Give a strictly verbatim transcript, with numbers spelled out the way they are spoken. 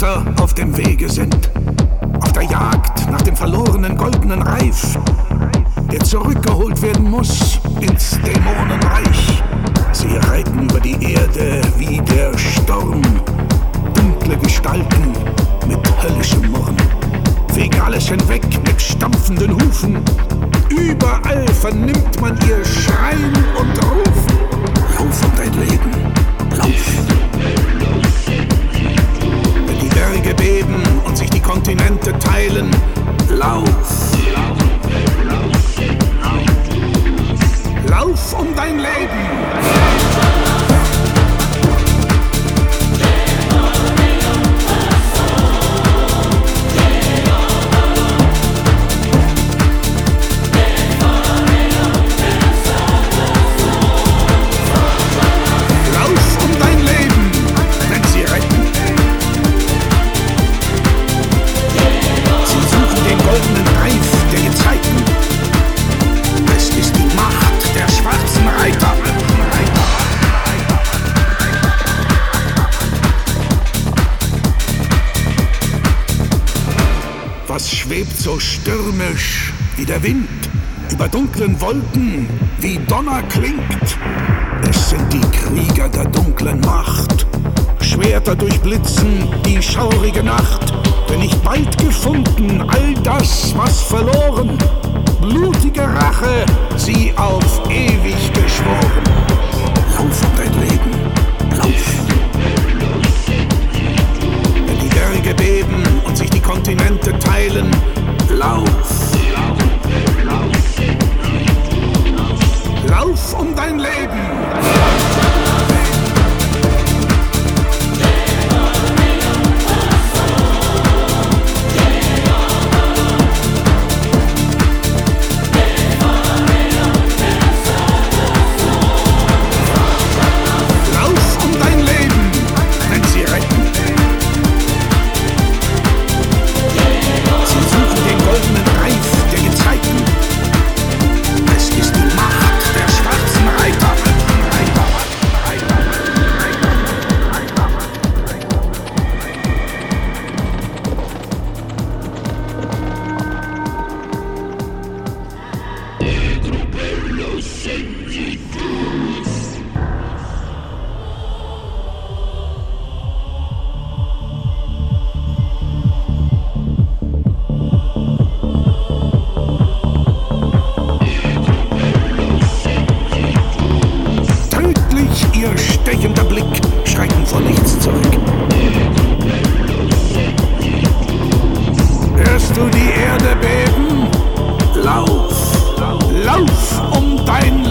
Reiter auf dem Wege sind, auf der Jagd nach dem verlorenen goldenen Reif, der zurückgeholt werden muss ins Dämonenreich. Sie reiten über die Erde wie der Sturm, dunkle Gestalten mit höllischem Murren, fegen alles hinweg mit stampfenden Hufen. Überall vernimmt man ihr Schreien und Rufen. Lauf um dein Leben, lauf. Wenn die Berge beben und sich die Kontinente teilen, lauf. Lauf um dein Leben. Was schwebt so stürmisch wie der Wind, über dunklen Wolken wie Donner klingt? Es sind die Krieger der dunklen Macht, Schwerter durchblitzen die schaurige Nacht. Wenn nicht bald gefunden all das, was verloren, blutige Rache sie auf ewig geschworen. Lauf um dein Leben, lauf. Wenn die Berge beben und sich die Kontinente teilen, lauf. Lauf um dein Leben. Ihr stechender Blick schrecken vor nichts zurück. Hörst du die Erde beben? Lauf, lauf um dein